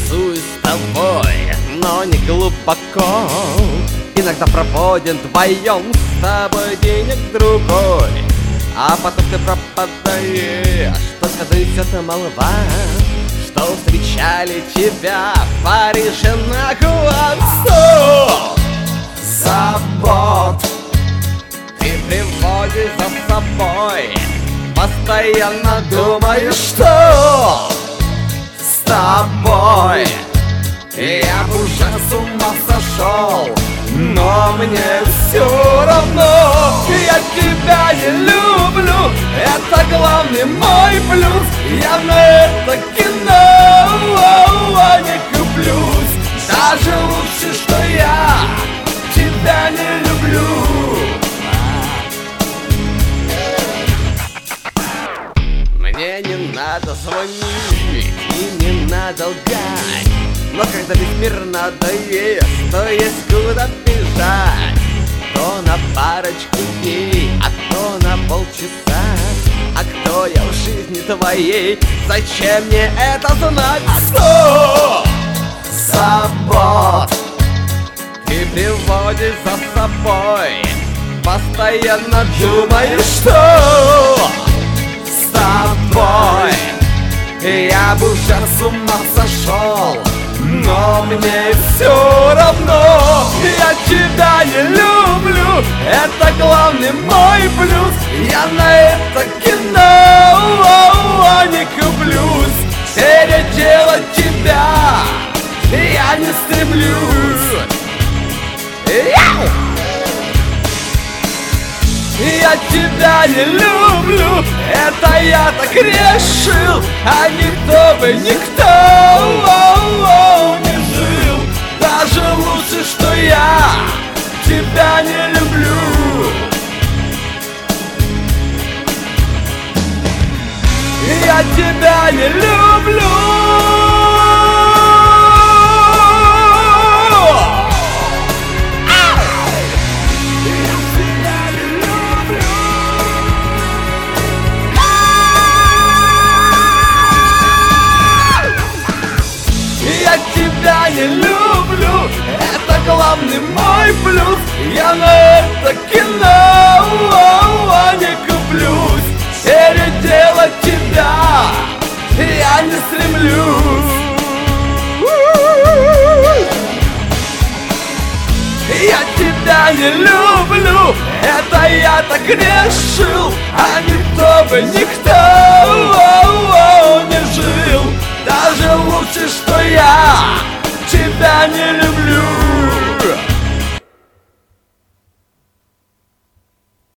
интересуюсь тобой, но не глубоко. Иногда проводим вдвоем с тобой денег другой, а потом ты пропадаешь. Только донесет молва, что встречали тебя в Париже на глазу. Забот ты приводишь за собой, постоянно думаешь, что с тобой я бы уже с ума сошел, но мне все равно. Я тебя не люблю, это главный мой плюс. Я на это кино не куплюсь. Даже лучше, что я тебя не люблю. Мне не надо звонить и не надо лгать, но когда весь мир надоест, то есть куда бежать. То на парочку дней, а то на полчаса. А кто я в жизни твоей? Зачем мне это знать? Что? Забот ты приводишь за собой, постоянно думаешь, что с тобой я бы уже с ума сошел, но мне все равно. Я тебя не люблю, это главный мой плюс. Я на это кино не куплюсь. Переделать тебя я не стремлюсь. Я тебя не люблю, это я так решил, а никто бы никто не жил. Даже лучше, что я тебя не люблю. Я тебя не люблю. Я тебя не люблю, это главный мой плюс. Я на это кино не куплюсь. Переделать тебя я не стремлюсь. Я тебя не люблю, это я так решил, а никто бы никто не жил. Даже лучше, что я тебя не люблю.